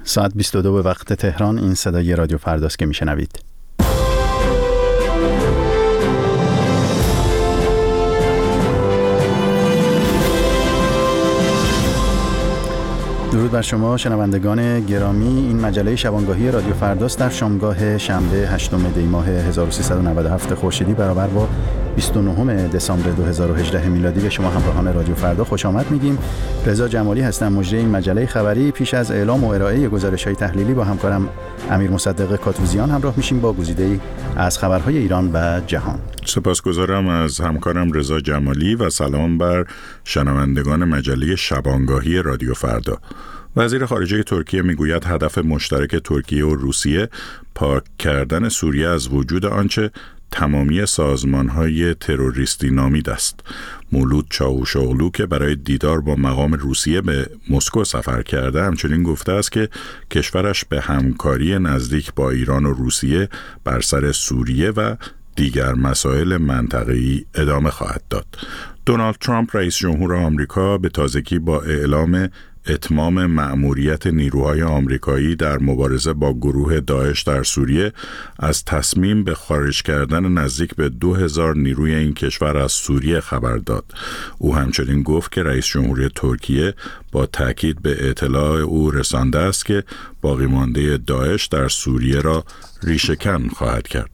ساعت 22 به وقت تهران. این صدای رادیو فرداست که میشنوید. درود بر شما شنوندگان گرامی. این مجله شبانگاهی رادیو فرداست در شامگاه شنبه 8 دی ماه 1397 خورشیدی برابر با 29 دسامبر 2018 میلادی به شما همراهان رادیو فردا خوش آمد میگیم. رضا جمالی هستم، مجری این مجله خبری. پیش از اعلام و ارائه گزارش‌های تحلیلی با همکارم امیر مصدق کاتوزیان همراه میشیم با گزیده‌ای از خبرهای ایران و جهان. سپاسگزارم از همکارم رضا جمالی و سلام بر شنوندگان مجله شبانگاهی رادیو فردا. وزیر خارجه ترکیه میگوید هدف مشترک ترکیه و روسیه پاک کردن سوریه از وجود آنچه تمامی سازمان‌های تروریستی نامید است. مولود چاوشوغلو که برای دیدار با مقام روسیه به مسکو سفر کرده همچنین گفته است که کشورش به همکاری نزدیک با ایران و روسیه بر سر سوریه و دیگر مسائل منطقه‌ای ادامه خواهد داد. دونالد ترامپ رئیس جمهور آمریکا به تازگی با اعلام اتمام مأموریت نیروهای آمریکایی در مبارزه با گروه داعش در سوریه از تصمیم به خارج کردن نزدیک به 2000 نیروی این کشور از سوریه خبر داد. او همچنین گفت که رئیس جمهوری ترکیه با تاکید به اطلاع او رسانده است که باقی مانده داعش در سوریه را ریشه‌کن خواهد کرد.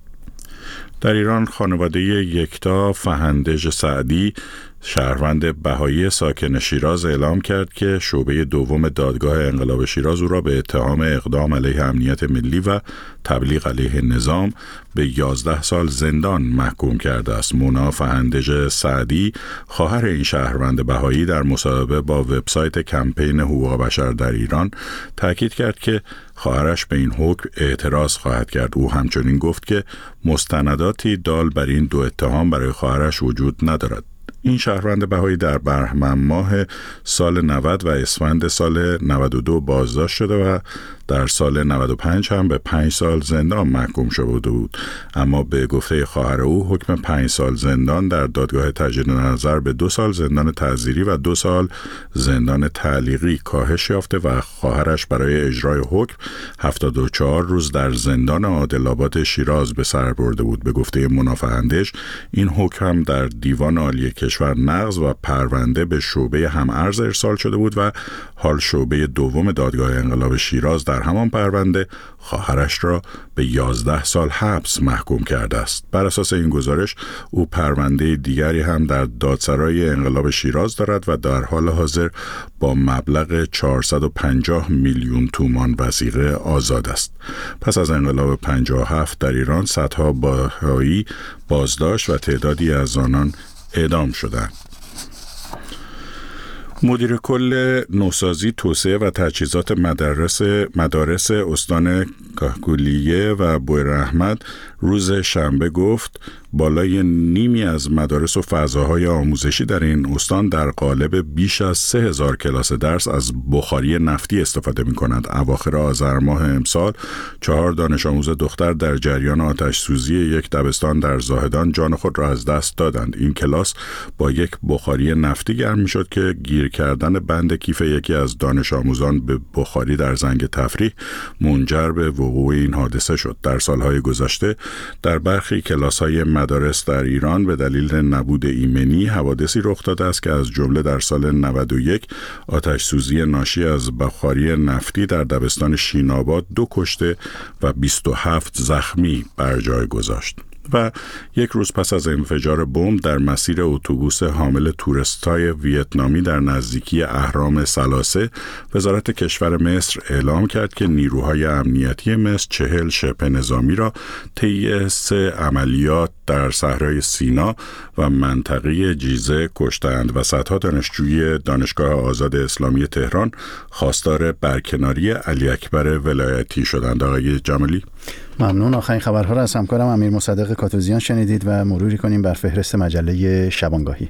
در ایران خانواده یکتا فهندژ سعدی شهروند بهایی ساکن شیراز اعلام کرد که شعبه دوم دادگاه انقلاب شیراز او را به اتهام اقدام علیه امنیت ملی و تبلیغ علیه نظام به 11 سال زندان محکوم کرده است. مونا فهندژ سعدی خواهر این شهروند بهایی در مصاحبه با وبسایت کمپین حقوق بشر در ایران تاکید کرد که خواهرش به این حکم اعتراض خواهد کرد. او همچنین گفت که مستنداتی دال بر این دو اتهام برای خواهرش وجود ندارد. این شهروند بهایی در بهمن ماه سال 90 و اسفند سال 92 بازداشت شده و در سال 95 هم به 5 سال زندان محکوم شده بود، اما به گفته خواهر او حکم 5 سال زندان در دادگاه تجدید نظر به 2 سال زندان تعزیری و 2 سال زندان تعلیقی کاهش یافته و خواهرش برای اجرای حکم 74 روز در زندان عادل‌آباد شیراز به سر برده بود. به گفته مونا فهندژ این حکم هم در دیوان عالی کشور نقض و پرونده به شعبه هم‌ارز ارسال شده بود و حال شعبه دوم دادگاه انقلاب شیراز در همان پرونده خواهرش را به 11 سال حبس محکوم کرده است. بر اساس این گزارش او پرونده دیگری هم در دادسرای انقلاب شیراز دارد و در حال حاضر با مبلغ 450 میلیون تومان وثیقه آزاد است. پس از انقلاب 57 در ایران صدها بهایی بازداشت و تعدادی از آنان اعدام شدند. مدیر کل نوسازی، توسعه و تجهیزات مدارس استان کاهگولیه و بویراحمد روز شنبه گفت بالای نیمی از مدارس و فضاهای آموزشی در این استان در قالب بیش از 3000 کلاس درس از بخاری نفتی استفاده می کند. اواخر آذر ماه امسال 4 دانش آموز دختر در جریان آتش سوزی یک دبستان در زاهدان جان خود را از دست دادند. این کلاس با یک بخاری نفتی گرم می شد که گیر کردن بند کیف یکی از دانش آموزان به بخاری در زنگ تفریح منجر به وقوع این حادثه شد. در سالهای گذشته در برخی کلاس‌های مدارس در ایران به دلیل نبود ایمنی حوادثی رخ داده است که از جمله در سال 91 آتش سوزی ناشی از بخاری نفتی در دبستان شیناباد 2 کشته و 27 زخمی بر جای گذاشت. و یک روز پس از انفجار بمب در مسیر اتوبوس حامل توریستای ویتنامی در نزدیکی اهرام ثلاثه، وزارت کشور مصر اعلام کرد که نیروهای امنیتی مصر 40 شبه نظامی را طی 3 عملیات در صحرای سینا و منطقه جیزه کشتند و صدها دانشجوی دانشگاه آزاد اسلامی تهران خواستار برکناری علی اکبر ولایتی شدند. آقای جمالی، ممنون. آخرین خبرها را از همکارم امیر مصدق کاتوزیان شنیدید و مروری کنیم بر فهرست مجله شبانگاهی.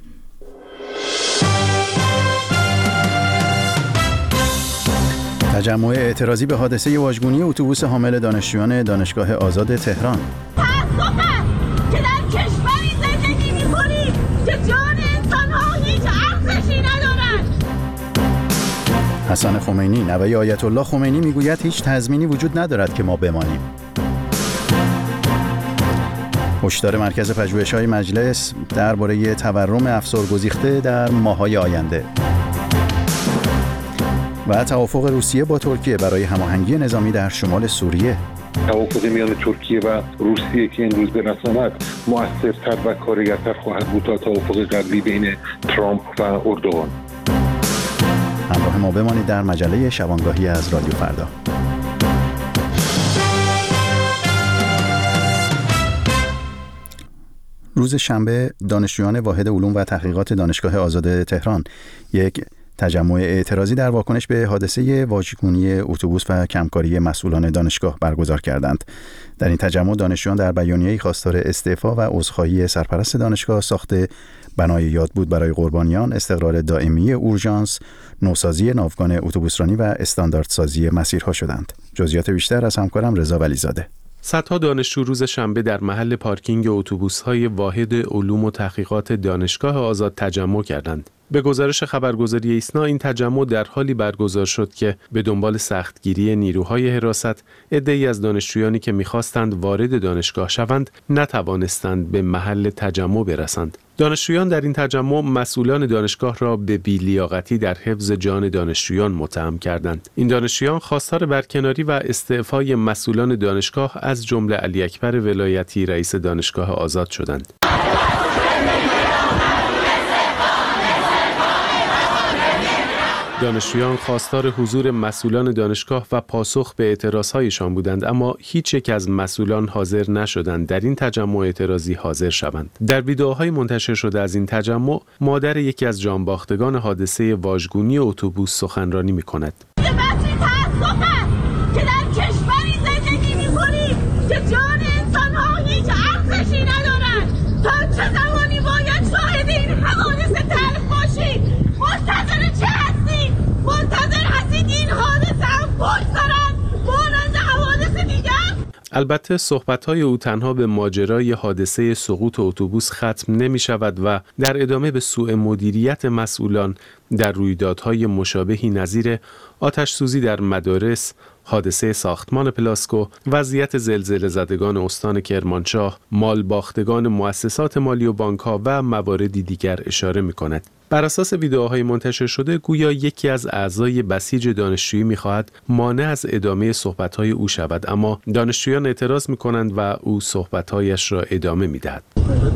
تجمع اعتراضی به حادثه واژگونی اتوبوس حامل دانشجویان دانشگاه آزاد تهران. تأسفم که در کشوری زندگی می‌کنیم که جان انسان‌ها هیچ ارزشی ندارد. حسن خمینی نوه آیت الله خمینی میگوید هیچ تضمینی وجود ندارد که ما بمانیم. هشدار مرکز پژوهش‌های مجلس درباره تورم افسرگسیخته در ماه‌های آینده. و توافق روسیه با ترکیه برای هماهنگی نظامی در شمال سوریه. توافق میان ترکیه و روسیه که امروز به رسم آمد مؤثرتر و کارگرتر خواهد بود تا توافق قبلی بین ترامپ و اردوغان. همراه ما بمانید در مجله شبانگاهی از رادیو فردا. روز شنبه دانشجویان واحد علوم و تحقیقات دانشگاه آزاد تهران یک تجمع اعتراضی در واکنش به حادثه واژگونی اتوبوس و کمکاری مسئولان دانشگاه برگزار کردند. در این تجمع دانشجویان در بیانیه‌ای خواستار استعفا و عذرخواهی سرپرست دانشگاه ساخت بنای یادبود برای قربانیان، استقرار دائمی اورژانس، نوسازی ناوگان اتوبوسرانی و استانداردسازی مسیرها شدند. جزئیات بیشتر از همکارم رضا ولیزاده. صدها دانشجو روز شنبه در محل پارکینگ اتوبوس‌های واحد علوم و تحقیقات دانشگاه آزاد تجمع کردند. به گزارش خبرگزاری ایسنا این تجمع در حالی برگزار شد که به دنبال سختگیری نیروهای حراست عده‌ای از دانشجویانی که می‌خواستند وارد دانشگاه شوند نتوانستند به محل تجمع برسند. دانشجویان در این تجمع مسئولان دانشگاه را به بی‌لیاقتی در حفظ جان دانشجویان متهم کردند. این دانشجویان خواستار برکناری و استعفای مسئولان دانشگاه از جمله علی اکبر ولایتی رئیس دانشگاه آزاد شدند. دانشجویان خواستار حضور مسئولان دانشگاه و پاسخ به اعتراضهایشان بودند، اما هیچ یک از مسئولان حاضر نشدند در این تجمع اعتراضی حاضر شوند. در ویدئوهای منتشر شده از این تجمع مادر یکی از جانباختگان حادثه واژگونی اتوبوس سخنرانی می‌کند. که در کشوری زندگی می‌کنیم که جان انسان‌ها هیچ ارزشی ندارد. تا چه زمانی باید شاهد این حوادث تلخ باشید؟ منتظر چه هستید؟ منتظر هستید این حادثه هم بگذرد مانند حوادث دیگر؟ البته صحبت‌های او تنها به ماجرای حادثه سقوط اتوبوس ختم نمی‌شود و در ادامه به سوء مدیریت مسئولان در رویدادهای مشابهی نظیر آتش‌سوزی در مدارس، حادثه ساختمان پلاسکو، وضعیت زلزله زدگان استان کرمانشاه، مال باختگان مؤسسات مالی و بانک‌ها و مواردی دیگر اشاره می‌کند. بر اساس ویدئوهای منتشر شده گویا یکی از اعضای بسیج دانشجویی می‌خواهد مانع از ادامه صحبت‌های او شود، اما دانشجویان اعتراض می‌کنند و او صحبت‌هایش را ادامه می‌دهد.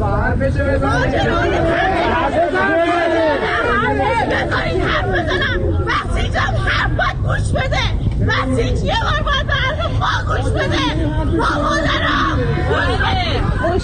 بذارین حرف بزنم. بسیجم حرف باید گوش بده. بسیج یه بار باید به حرف ما گوش بده. مادرم گوش بده.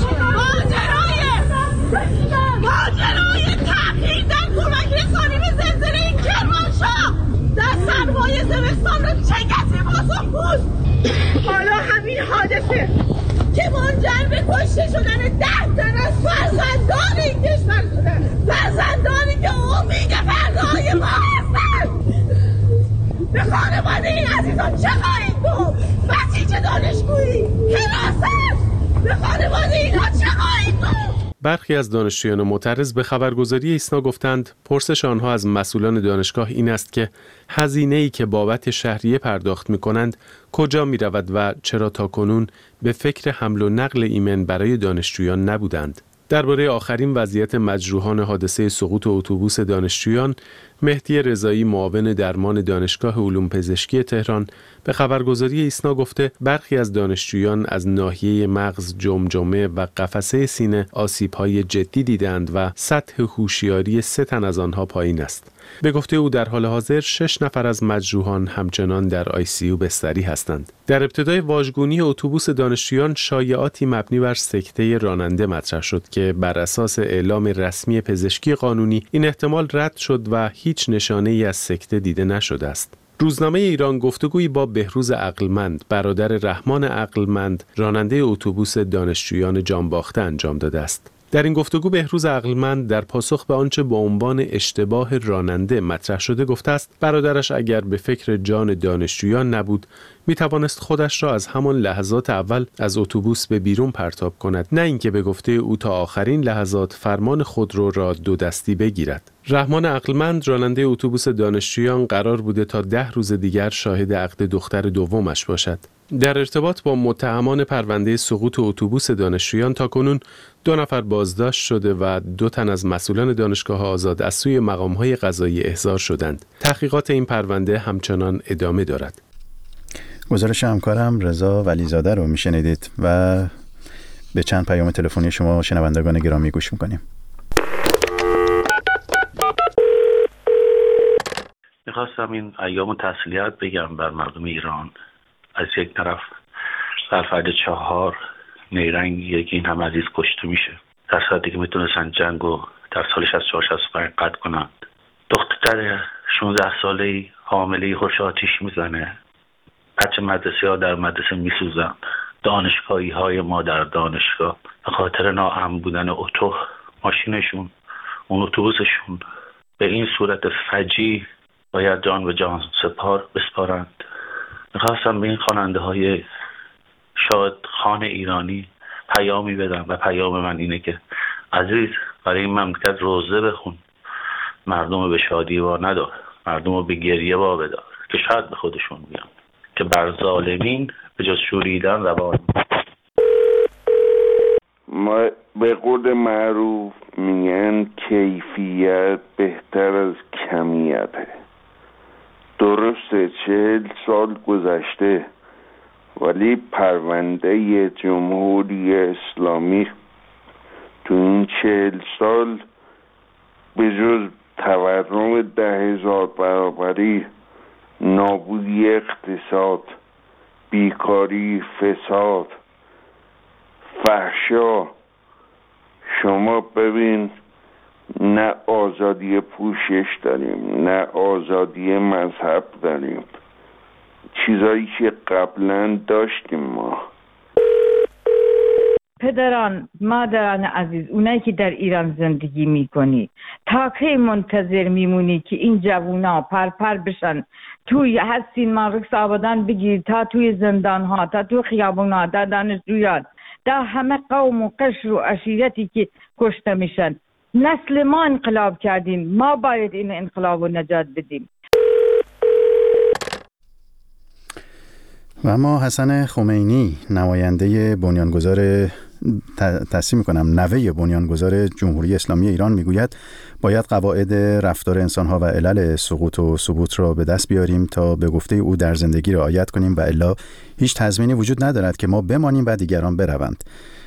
ماجرای تغییر در کمک رسانی به زلزله کرمانشاه در سرمایه زمستان رو چه کسی پاسخ بود؟ حالا همین حادثه که منجر به کشته شدن 10 تن از فرزندان این کشور شدن، فرزندانی که امید فردای ما هستند. به خانواده این عزیزان چه خواهید بود؟ بسیج دانشگویی، حراست، به خانواده اینها چه خواهید بود؟ برخی از دانشجویان معترض به خبرگزاری ایسنا گفتند پرسش آنها از مسئولان دانشگاه این است که هزینه‌ای که بابت شهریه پرداخت می‌کنند کجا می‌رود و چرا تاکنون به فکر حمل و نقل ایمن برای دانشجویان نبودند. درباره آخرین وضعیت مجروحان حادثه سقوط اتوبوس دانشجویان، مهدی رضایی معاون درمان دانشگاه علوم پزشکی تهران به خبرگزاری ایسنا گفته برخی از دانشجویان از ناحیه مغز، جمجمه و قفسه سینه آسیب‌های جدی دیدند و سطح هوشیاری 3 تن از آنها پایین است. به گفته او در حال حاضر 6 نفر از مجروحان همچنان در ICU بستری هستند. در ابتدای واژگونی اتوبوس دانشجویان شایعاتی مبنی بر سکته راننده مطرح شد که بر اساس اعلام رسمی پزشکی قانونی این احتمال رد شد و هیچ نشانه‌ای از سکته دیده نشده است. روزنامه ایران گفتگویی با بهروز عقلمند، برادر رحمان عقلمند، راننده اتوبوس دانشجویان جانباخته انجام داده است. در این گفتگو بهروز عقلمند در پاسخ به آنچه با عنوان اشتباه راننده مطرح شده گفته است برادرش اگر به فکر جان دانشجویان نبود می توانست خودش را از همان لحظات اول از اتوبوس به بیرون پرتاب کند، نه اینکه به گفته او تا آخرین لحظات فرمان خودرو را دو دستی بگیرد. رحمان عقلمند راننده اتوبوس دانشجویان قرار بوده تا 10 روز دیگر شاهد عقد دختر دومش باشد. در ارتباط با متهمان پرونده سقوط اتوبوس دانشجویان تاکنون 2 نفر بازداشت شده و 2 تن از مسئولان دانشگاه آزاد از سوی مقام‌های قضایی احضار شدند. تحقیقات این پرونده همچنان ادامه دارد. گزارش همکارم رضا ولیزاده رو میشنیدید و به چند پیام تلفنی شما شنوندگان گرامی گوش میکنیم. میخواستم این ایام تسلیت بگم بر مردم ایران. از یک طرف در فرد 4 نیرنگیه که این هم عزیز کشته میشه، در صورتی که میتونستن جنگو در سال 64-65 قطع کنند. دختر 16 ساله‌ای حامله‌ای خوش آتیش میزنه، بچه مدرسه ها در مدرسه میسوزن، دانشگاهی های ما در دانشگاه به خاطر ناامن بودن ماشینشون، اون اتوبوسشون به این صورت فجیع باید جان به جان بسپارند. میخواستم به این خواننده های شادخوان ایرانی پیامی بدم و پیام من اینه که عزیز برای این مملکت روزه بخون، مردم رو به شادی وار ندار، مردم رو به گریه وار بدار که شاید به خودشون بیان که بر ظالمین به جز شوریدن روان. ما به قول معروف میگن کیفیت بهتر از کمیته. درسته 40 سال گذشته ولی پرونده جمهوری اسلامی تو این 40 سال به جز تورم 10,000 برابری، نابودی اقتصاد، بیکاری، فساد، فحشا، شما ببین نه آزادی پوشش داریم، نه آزادی مذهب داریم، چیزایی که قبلا داشتیم ما. پدران، مادران عزیز، اونایی که در ایران زندگی میکنی، تا کی منتظر میمونی که این جوونا پر بشن توی حسین مارکس آبادان بگیر، تا توی زندان ها، تا توی خیابون ها، تا دانشجویان، تا همه قوم و قشر و عشیرتی که کشته میشن. نسل ما انقلاب کردیم، ما باید این انقلاب رو نجات بدیم. و اما حسن خمینی نماینده بنیانگذار نوه بنیانگذار جمهوری اسلامی ایران میگوید باید قواعد رفتار انسانها و علل سقوط و ثبوت را به دست بیاریم تا به گفته او در زندگی رعایت کنیم و الا هیچ تضمینی وجود ندارد که ما بمانیم و دیگران بروند.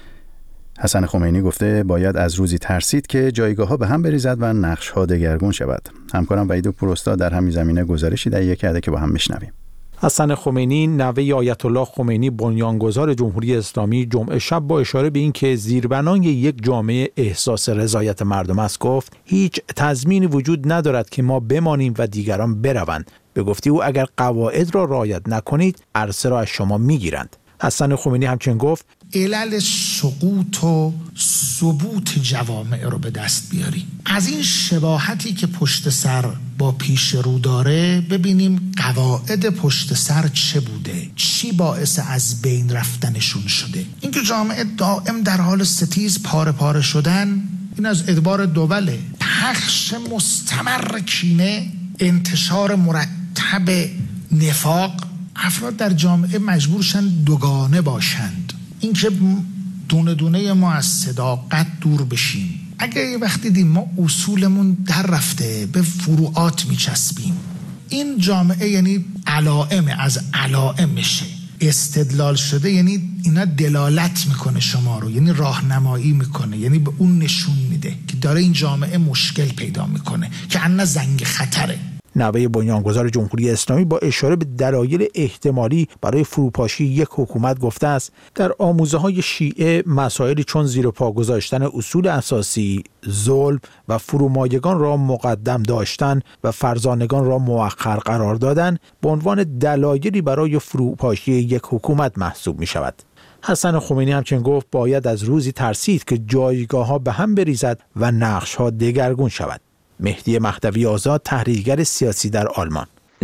حسن خمینی گفته باید از روزی ترسید که جایگاه‌ها به هم بریزد و نقش‌ها دگرگون شود. همکارم وحید پوراستاد در همین زمینه گزارشی تهیه کرده که با هم میشنویم. حسن خمینی نوه آیت الله خمینی بنیانگذار جمهوری اسلامی جمعه شب با اشاره به اینکه زیربنای یک جامعه احساس رضایت مردم است گفت هیچ تضمینی وجود ندارد که ما بمانیم و دیگران بروند. به گفته او اگر قواعد را رعایت نکنید عرصه را از شما میگیرند. حسن خمینی همچنین گفت علل سقوط و ثبوت جوامع رو به دست بیاریم. از این شباهتی که پشت سر با پیش رو داره ببینیم قواعد پشت سر چه بوده، چی باعث از بین رفتنشون شده. اینکه جامعه دائم در حال ستیز پاره شدن، این از ادبار دوله، پخش مستمر کینه، انتشار مرتب نفاق. افراد در جامعه مجبورشن دوگانه باشند. اینکه دونه دونه ما از صداقت دور بشیم. اگه یه وقتی دیدیم ما اصولمون در رفته به فروعات میچسبیم، این جامعه یعنی علائم از علائمشه، استدلال شده، یعنی اینا دلالت میکنه شما رو، یعنی راهنمایی میکنه، یعنی به اون نشون میده که داره این جامعه مشکل پیدا میکنه که انا زنگ خطره. نوه بنیانگذار جمهوری اسلامی با اشاره به دلایل احتمالی برای فروپاشی یک حکومت گفته است در آموزه‌های شیعه مسائلی چون زیر پا گذاشتن اصول اساسی، ظلم و فرومایگان را مقدم داشتن و فرزانگان را مؤخر قرار دادن به عنوان دلایلی برای فروپاشی یک حکومت محسوب می شود. حسن خمینی همچنین گفت باید از روزی ترسید که جایگاه‌ها به هم بریزد و نقش‌ها دگرگون شود. مهدی مهدوی آزاد، تحلیلگر سیاسی در آلمان: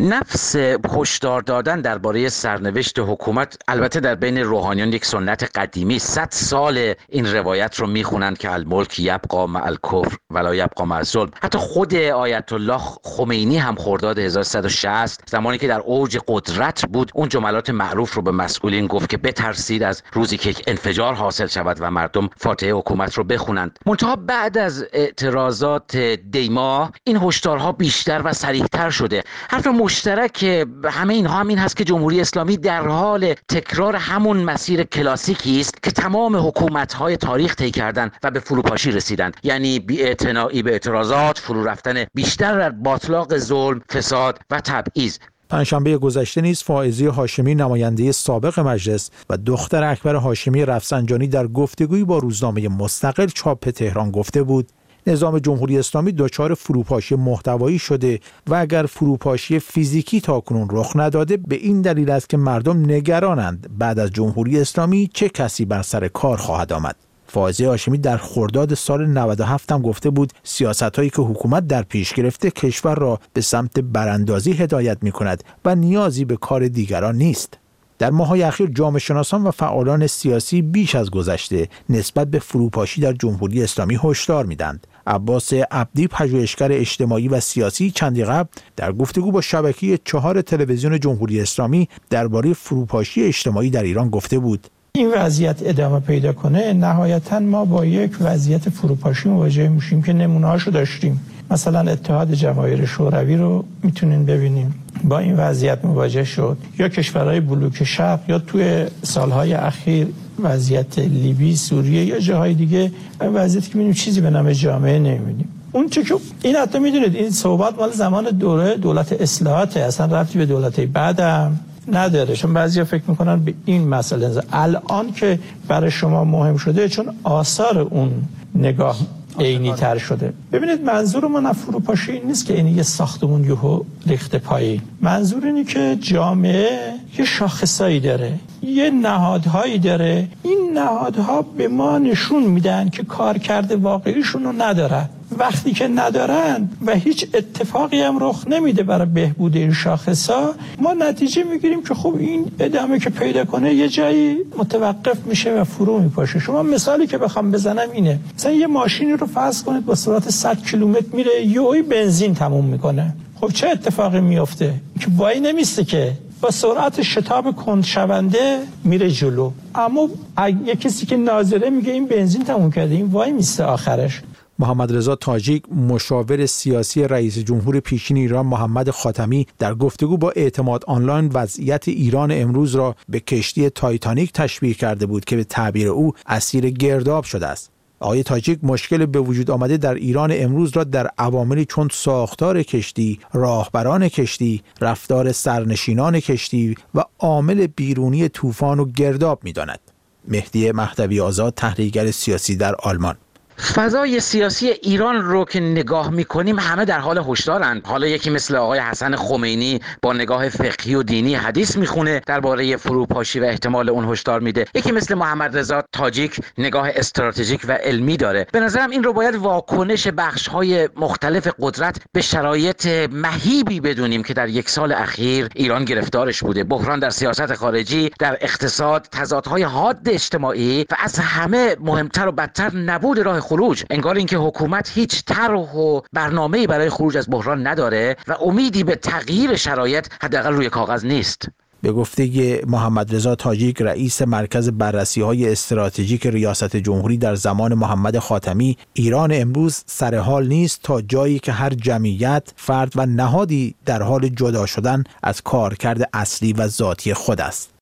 نفس هشدار دادن درباره سرنوشت حکومت البته در بین روحانیان یک سنت قدیمی، 100 سال این روایت رو میخونند که الملک یبقی مع الکفر ولا یبقی مع الظلم. حتی خود آیت الله خمینی هم خرداد 1360 زمانی که در اوج قدرت بود اون جملات معروف رو به مسئولین گفت که بترسید از روزی که یک انفجار حاصل شود و مردم فاتحه حکومت رو بخونند. منتها بعد از اعتراضات دیما این هشدارها بیشتر و صریح‌تر شده. حرف مشترک همه اینها هم این هست که جمهوری اسلامی در حال تکرار همون مسیر کلاسیکی است که تمام حکومت‌های تاریخ طی کردن و به فروپاشی رسیدند، یعنی بی‌اعتنایی به اعتراضات، فرو رفتن بیشتر در باطلاق ظلم، فساد و تبعیض. پنجشنبه گذشته نیز فائزه هاشمی نماینده سابق مجلس و دختر اکبر هاشمی رفسنجانی در گفتگویی با روزنامه مستقل چاپ تهران گفته بود نظام جمهوری اسلامی دچار فروپاشی محتوایی شده و اگر فروپاشی فیزیکی تاکنون رخ نداده به این دلیل است که مردم نگرانند بعد از جمهوری اسلامی چه کسی بر سر کار خواهد آمد. فائزه هاشمی در خرداد سال 97 هم گفته بود سیاست‌هایی که حکومت در پیش گرفته کشور را به سمت براندازی هدایت می‌کند و نیازی به کار دیگران نیست. در ماه‌های اخیر جامعه شناسان و فعالان سیاسی بیش از گذشته نسبت به فروپاشی در جمهوری اسلامی هشدار می‌دهند. عباس عبدی پژوهشگر اجتماعی و سیاسی چندی قبل در گفتگو با شبکه 4 تلویزیون جمهوری اسلامی درباره فروپاشی اجتماعی در ایران گفته بود این وضعیت ادامه پیدا کنه نهایتاً ما با یک وضعیت فروپاشی مواجه میشیم که نمونه‌هاشو داشتیم. مثلا اتحاد جماهیر شوروی رو میتونین ببینیم با این وضعیت مواجه شد، یا کشورهای بلوک شرق، یا توی سالهای اخیر وضعیت لیبی، سوریه یا جاهای دیگه وضعیتی که میبینیم چیزی به نام جامعه نمیبینیم. اون چه که این حتی میدونید این صحبت مال زمان دوره دولت اصلاحاته، اصلا ربطی به دولت بعدم نداره، چون بعضیا فکر میکنن به این مسئله الان که برای شما مهم شده چون آثار اون نگاه عینی تر شده. ببینید منظور من از فروپاشی این نیست که این یه ساختمون یهو ریخته پایین. منظور اینه که جامعه یه شاخصایی داره، یه نهادهایی داره، این نهادها به ما نشون میدن که کارکرد واقعیشون رو ندارن. وقتی که ندارن و هیچ اتفاقی هم رخ نمیده برای بهبود این شاخصا، ما نتیجه میگیریم که خب این ادامه که پیدا کنه یه جایی متوقف میشه و فرو میپاشه. شما مثالی که بخوام بزنم اینه، مثلا یه ماشینی رو فرض کنید با سرعت 100 کیلومتر میره، یهویی بنزین تموم میکنه. خب چه اتفاقی میفته؟ که وای نمیسته که با سرعت شتاب کندشونده میره جلو، اما یه کسی که ناظره میگه این بنزین تموم کرده، این وای میسته آخرش. محمد رضا تاجیک مشاور سیاسی رئیس جمهور پیشین ایران محمد خاتمی در گفتگو با اعتماد آنلاین وضعیت ایران امروز را به کشتی تایتانیک تشبیه کرده بود که به تعبیر او اسیر گرداب شده است. آقای تاجیک مشکل به وجود آمده در ایران امروز را در عواملی چون ساختار کشتی، راهبران کشتی، رفتار سرنشینان کشتی و عامل بیرونی طوفان و گرداب می‌داند. مهدی مهدوی آزاد تحلیلگر سیاسی در آلمان: فضای سیاسی ایران رو که نگاه میکنیم همه در حال هشدارند. حالا یکی مثل آقای حسن خمینی با نگاه فقهی و دینی حدیث میخونه درباره فروپاشی و احتمال اون هشدار میده. یکی مثل محمد رضا تاجیک نگاه استراتژیک و علمی داره. به نظرم این رو باید واکنش بخش‌های مختلف قدرت به شرایط مهیبی بدونیم که در یک سال اخیر ایران گرفتارش بوده. بحران در سیاست خارجی، در اقتصاد، تضادهای حاد اجتماعی و از همه مهمتر و بدتر نبود راه خروج. انگار اینکه حکومت هیچ طرح و برنامه‌ای برای خروج از بحران نداره و امیدی به تغییر شرایط حداقل روی کاغذ نیست. به گفته محمد رضا تاجیک رئیس مرکز بررسی‌های استراتژیک ریاست جمهوری در زمان محمد خاتمی، ایران امروز سر حال نیست تا جایی که هر جمعیت، فرد و نهادی در حال جدا شدن از کارکرد اصلی و ذاتی خود است.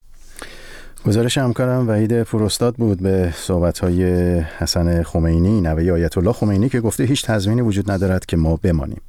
گزارش همکارم وحید پوراستاد بود به صحبت‌های حسن خمینی نوه آیت الله خمینی که گفته هیچ تضمینی وجود ندارد که ما بمانیم.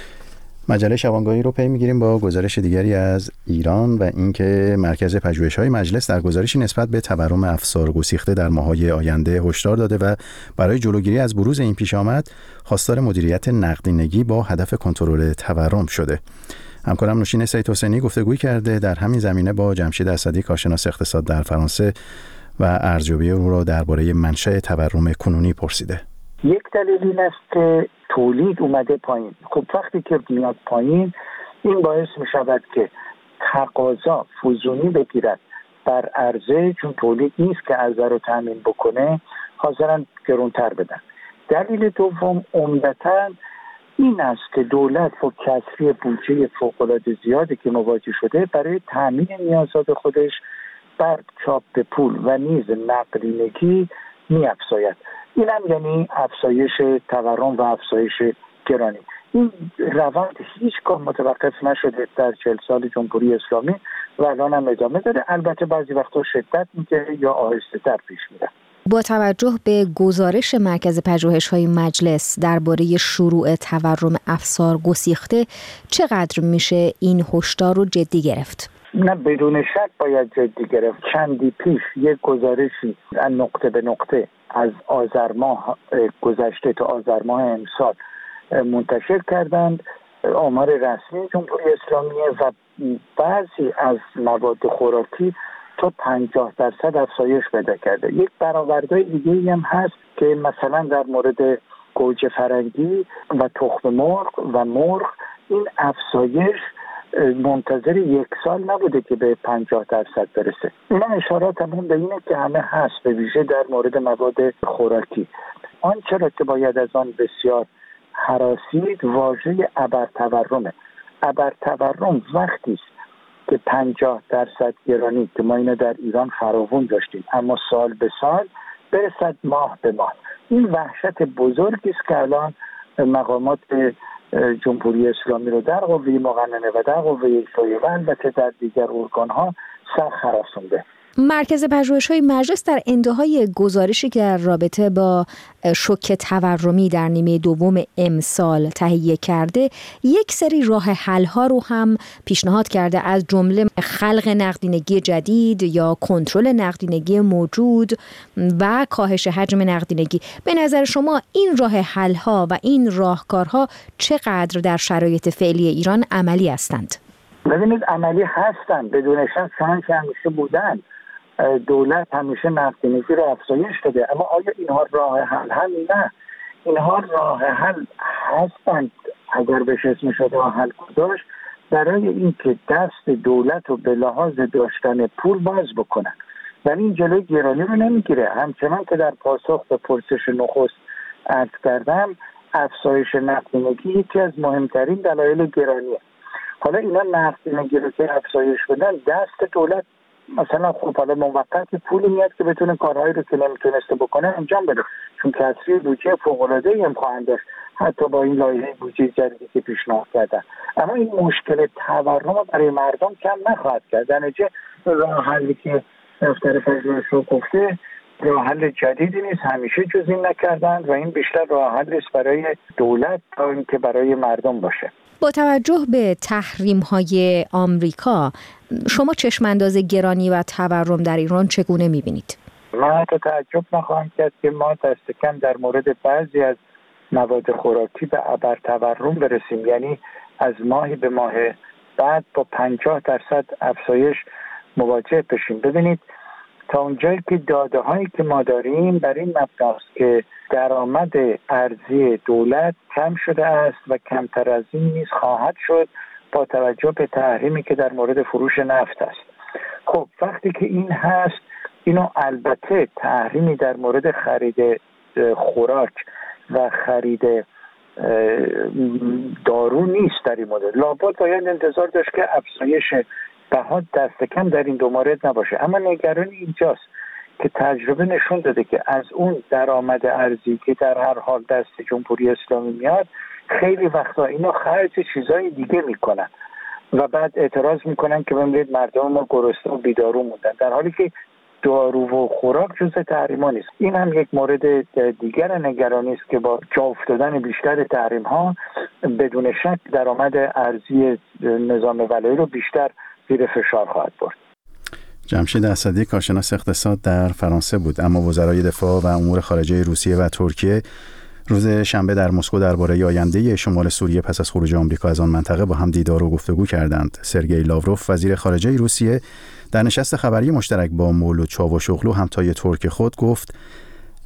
مجله شبانگاهی رو پی می‌گیریم با گزارش دیگری از ایران و اینکه مرکز پژوهش‌های مجلس در گزارشی نسبت به تورم افسار گسیخته در ماه‌های آینده هشدار داده و برای جلوگیری از بروز این پیش آمد خواستار مدیریت نقدینگی با هدف کنترل تورم شده. همکارم نوشین سید حسینی گفتگویی کرده در همین زمینه با جمشید اسدی کارشناس اقتصاد در فرانسه و ارزیابی او را درباره منشأ تورم کنونی پرسیده. یک دلیل این است که تولید اومده پایین. خب وقتی که میاد پایین این باعث می شود که تقاضا فزونی بگیرد بر عرضه، چون تولید نیست که عرضه رو تامین بکنه، حاضرن گرونتر بدن. دلیل دوم عمدتاً این است که دولت با کسری بودجه فوق‌العاده زیادی که مواجه شده برای تامین نیازات خودش بر چاپ پول و نیز نقدینگی می‌افزاید. این هم یعنی افزایش تورم و افزایش گرانی. این روند هیچگاه متوقف نشده در 40 سال جمهوری اسلامی و الان هم ادامه داره. البته بعضی وقتا شدت میگیره یا آهسته‌تر پیش میره. با توجه به گزارش مرکز پژوهش‌های مجلس درباره شروع تورم افسار گسیخته، چقدر میشه این هشدار رو جدی گرفت؟ نه بدون شک باید جدی گرفت. چندی پیش یک گزارشی نقطه به نقطه از آذر ماه گذشته تا آذر ماه امسال منتشر کردند، آمار رسمی جمهوری اسلامی، و بعضی از مواد خوراکی تا 50% افزایش پیدا کرده. یک برآوردهای دیگه‌ای هم هست که مثلا در مورد گوجه فرنگی و تخم مرغ و مرغ این افزایش منتظر 1 سال نبوده که به 50% برسه. اینا اشارات هم به اینه که همه هست، به ویژه در مورد مواد خوراکی. آنچه را که باید از آن بسیار هراسید واژه ابرتورمه. ابرتورم وقتی است که 50% گرانی که ما اینو در ایران فراوون داشتیم اما سال به سال برسد ماه به ماه. این وحشت بزرگی است که الان مقامات جمهوری اسلامی رو در قوه مقننه و در قوه اجرایی و البته در دیگر ارگان‌ها سرخراسونده. مرکز پژوهش‌های مجلس در انتهای گزارشی که در رابطه با شوک تورمی در نیمه دوم امسال تهیه کرده، یک سری راه حل‌ها رو هم پیشنهاد کرده، از جمله خلق نقدینگی جدید یا کنترل نقدینگی موجود و کاهش حجم نقدینگی. به نظر شما این راه حل‌ها و این راهکارها چقدر در شرایط فعلی ایران عملی هستند؟ ببینید عملی هستند، بدون شک همیشه بودن. دولت همیشه نقدینگی رو افزایش داده، اما آیا اینها راه حل هم؟ نه، اینها راه حل هستند اگر بهش اسمش راه حل گذاشت، برای اینکه دست دولت رو به لحاظ داشتن پول باز بکنن، ولی این جلوی گرانی رو نمیگیره. همچنان که در پاسخ به پرسش نخست عرض کردم، افزایش نقدینگی یکی از مهمترین دلایل گرانیه. حالا اینا نقدینگی رو که افزایش بدن، دست دولت مثلا خب حالا موقتی پولی میاد که بتونه کارهایی رو که نمیتونسته بکنه انجام بده، چون کسری بودجه فوق‌العاده‌ای هم خواهند داشت حتی با این لایحه بودجه جدیدی که پیشنهاد کردن. اما این مشکل تورم برای مردم کم نخواهد کرد. در نتیجه راه حلی که دفتر پژوهش رو گفته راه حل جدیدی نیست، همیشه جز این نکردند و این بیشتر راه حلی است برای دولت تا اینکه برای مردم باشه. با توجه به تحریم‌های آمریکا، شما چشم‌انداز گرانی و تورم در ایران چگونه می‌بینید؟ من حتی تعجب نخواهم کرد که ما دست کم در مورد بعضی از مواد خوراکی به ابرتورم برسیم، یعنی از ماهی به ماه بعد با 50% افزایش مواجه بشیم. ببینید تا اونجایی که داده‌هایی که ما داریم بر این مبناست که درآمد ارزی دولت کم شده است و کمتر از این نیز خواهد شد با توجه به تحریمی که در مورد فروش نفت است. خب وقتی که این هست، اینو البته تحریمی در مورد خرید خوراک و خرید دارو نیست در این مورد. لابد باید انتظار داشت که افزایش بها دست کم در این دو مورد نباشه. اما نگرانی اینجاست که تجربه نشون داده که از اون درآمد ارزی که در هر حال دست جمهوری اسلامی میاد، خیلی وقتا اینا خرج چیزای دیگه میکنن و بعد اعتراض میکنن که ببینید مردم ما گرسنه و بیدارو موندن، در حالی که دارو و خوراک جزء تحریما نیست. این هم یک مورد دیگر نگرانی است که با جا افتادن بیشتر تحریم ها بدون شک درآمد ارزی نظام ولایی رو بیشتر زیر فشار خواهد برد. جمشید اسدی کارشناس اقتصاد در فرانسه بود. اما وزرای دفاع و امور خارجه روسیه و ترکیه روز شنبه در مسکو درباره آینده شمال سوریه پس از خروج آمریکا از آن منطقه با هم دیدار و گفتگو کردند. سرگئی لاوروف وزیر خارجه روسیه در نشست خبری مشترک با مولود چاوشوغلو همتای ترک خود گفت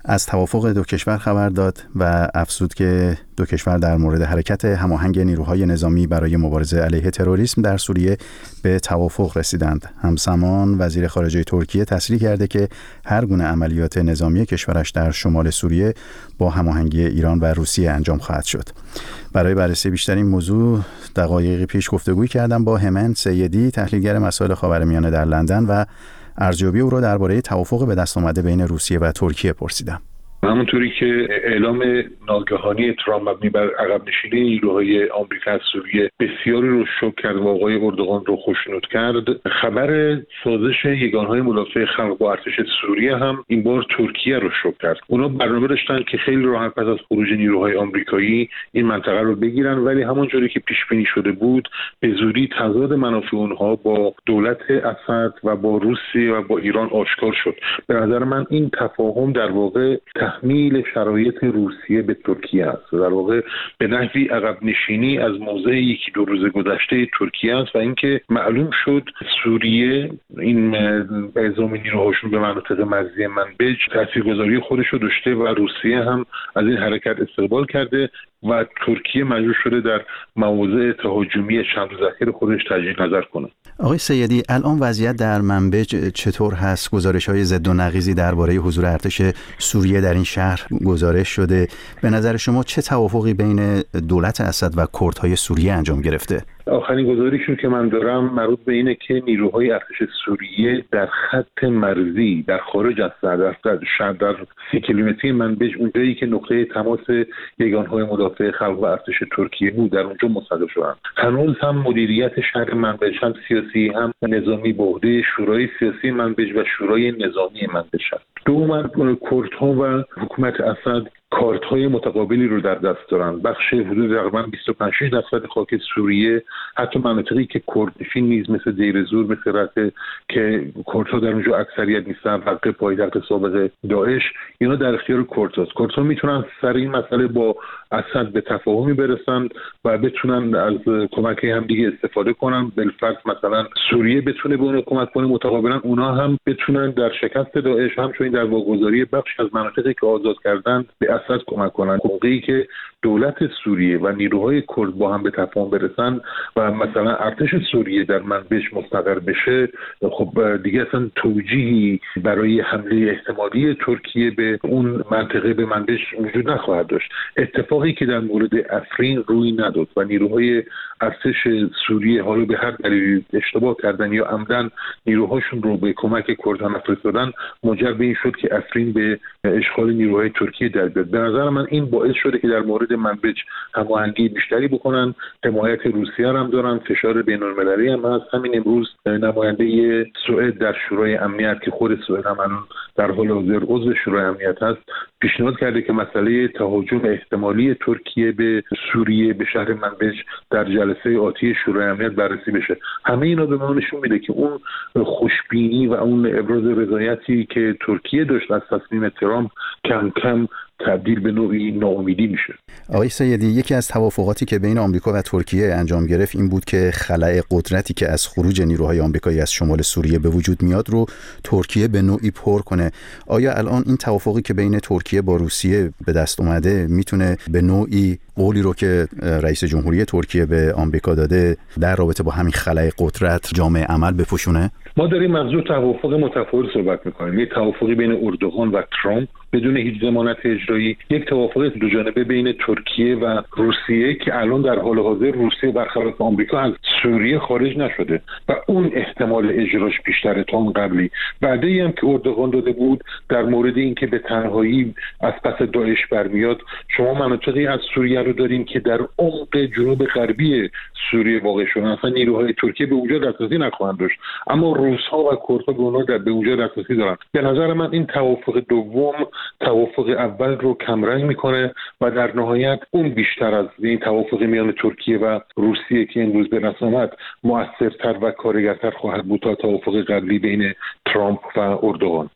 از توافق دو کشور خبر داد و افزود که دو کشور در مورد حرکت هماهنگ نیروهای نظامی برای مبارزه علیه تروریسم در سوریه به توافق رسیدند. همزمان وزیر خارجه ترکیه تصریح کرده که هر گونه عملیات نظامی کشورش در شمال سوریه با هماهنگی ایران و روسیه انجام خواهد شد. برای بررسی بیشتر این موضوع دقایقی پیش گفتگویی کردم با همن سیدی، تحلیلگر مسائل خاورمیانه در لندن، و ارزیابی او را درباره توافق به دست آمده بین روسیه و ترکیه پرسیدم. همونطوری که اعلام ناگهانی ترامپ مبنی بر عقب نشینی نیروهای آمریکا از سوریه بسیاری رو شوک کرد و آقای اردوغان رو خوشنود کرد، خبر سازش یگانهای مدافع خلق با ارتش سوریه هم این بار ترکیه رو شوک کرد. اونا برنامه داشتن که خیلی راحت پس از خروج نیروهای آمریکایی این منطقه رو بگیرن، ولی همونجوری که پیش بینی شده بود به زودی تضاد منافع اونها با دولت اسد و با روسیه و با ایران آشکار شد. به نظر من این تفاهم در واقع تحمیل شرایط روسیه به ترکیه است، در واقع به نحوی عقب نشینی از موضع یکی دو روز گذشته ترکیه است و اینکه معلوم شد سوریه این اعزام نیروهاشون به مناطق مرزی منبج تاثیرگذاری خودش رو داشته و روسیه هم از این حرکت استقبال کرده و ترکیه مجبور شده در مواضع تهاجمی چند روز اخیر خودش تجدید نظر کنه. آقای سیدی، الان وضعیت در منبج چطور هست؟ گزارش‌های ضد و نقیضی درباره حضور ارتش سوریه در این شهر گزارش شده. به نظر شما چه توافقی بین دولت اسد و کردهای سوریه انجام گرفته؟ آخرین گزارشی که من دارم مربوط به اینه که نیروهای ارتش سوریه در خط مرزی در خارج از شهر در 30 کیلومتری منبج، اونجایی که نقطه تماس یگانهای مدافع خلق و ارتش ترکیه بود، در اونجا مستقر شدند. هنوز هم مدیریت شهر منبج هم سیاسی هم نظامی به عهده شورای سیاسی منبج و شورای نظامی منبج است. دوما کردها و حکومت اسد کارت‌های متقابلی رو در دست دارن. بخش حدود تقریباً 25% خاک سوریه، حتی مناطقی که کردنشین نیز مثل دیر زور، مثل رقه که کردها در اونجا اکثریت نیستن، رقه پایتخت سابق داعش، اینا در اختیار کردهاست. کردها میتونن سر این مسئله با اسد به تفاهمی برسن و بتونن از کمک هم دیگه استفاده کنن. بالفرض مثلا سوریه بتونه به اون کمک کنه، متقابلا اونا هم بتونن در شکست داعش، همچنین در واگذاری بخش از مناطقی که آزاد کردن به اسد کمک کنن. موقعی که دولت سوریه و نیروهای کرد با هم به تفاهم برسن و مثلا ارتش سوریه در منبج مستقر بشه، خب دیگه اصلا توجیهی برای حمله احتمالی ترکیه به اون منطقه به منبج وجود نخواهد داشت. اتفاقی که در مورد افرین روی نداد و نیروهای ارتش سوریه حالا به هر دلیلی اشتباه کردن یا عمدن نیروهاشون رو به کمک کردها نفرستادن، منجر به این شد که افرین به اشغال نیروهای ترکیه در بیاد. به نظر من این باعث شده که در مورد منبج هماهنگی بیشتری بکنن. حمایت روسیه هم دارن، فشار بین‌المللی هم هست. همین امروز نماینده سوئد در شورای امنیت که خود سوئد هم الان در حال حاضر عضو شورای امنیت هست، پیشنهاد کرده که مسئله تهاجم احتمالی ترکیه به سوریه به شهر منبج در جلسه آتی شورای امنیت بررسی بشه. همه اینا به ما نشون میده که اون خوشبینی و اون ابراز رضایتی که ترکیه داشت از تصمیم ترامپ کم کم تبدیل به نوعی ناامیدی میشه. آقای سیدی، یکی از توافقاتی که بین آمریکا و ترکیه انجام گرفت این بود که خلأ قدرتی که از خروج نیروهای آمریکایی از شمال سوریه به وجود میاد رو ترکیه به نوعی پر کنه. آیا الان این توافقی که بین ترکیه با روسیه به دست اومده میتونه به نوعی قولی رو که رئیس جمهوری ترکیه به آمریکا داده در رابطه با همین خلأ قدرت جامعه عمل بپوشونه؟ ما داریم از دو توافق متفاوت صحبت می‌کنیم. یک توافقی بین اردوغان و ترامپ بدون هیچ ضمانت اجرایی، یک توافق دو جانبه بین ترکیه و روسیه که الان در حال حاضر روسیه برخلاف آمریکا از سوریه خارج نشده و اون احتمال اجراش بیشتره تا اون قبلی. بعدی هم که اردوغان داده بود در مورد اینکه به تنهایی از پس داعش برمیاد، شما مناطقی از سوریه رو دارین که در عمق جنوب غربی سوریه واقع شدن، اصلا نیروهای ترکیه به اونجا دسترسی نخواهند داشت، اما روس‌ها و کردها به اونها به اونجا دسترسی دارن. به نظر من این توافق دوم توافق اول رو کمرنگ میکنه و در نهایت اون بیشتر از این توافق میان ترکیه و روسیه که امروز به دست آمد مؤثرتر و کارگرتر خواهد بود تا توافق قبلی بین ترامپ و اردوغان.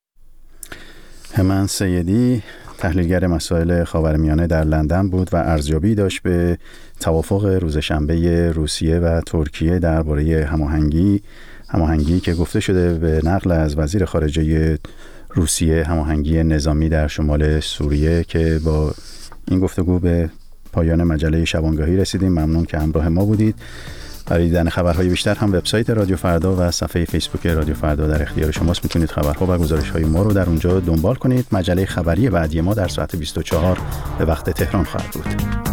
همن سیدی، تحلیلگر مسائل خاورمیانه در لندن بود و ارزیابی داشت به توافق روز شنبه روسیه و ترکیه درباره هماهنگی که گفته شده به نقل از وزیر خارجه روسیه هماهنگی نظامی در شمال سوریه که با این گفتگو به پایان مجله شبانگاهی رسیدیم. ممنون که همراه ما بودید. برای دیدن خبرهای بیشتر هم وبسایت رادیو فردا و صفحه فیسبوک رادیو فردا در اختیار شماست. میتونید خبرها و گزارش‌های ما رو در اونجا دنبال کنید. مجله خبری بعدی ما در ساعت 24 به وقت تهران خواهد بود.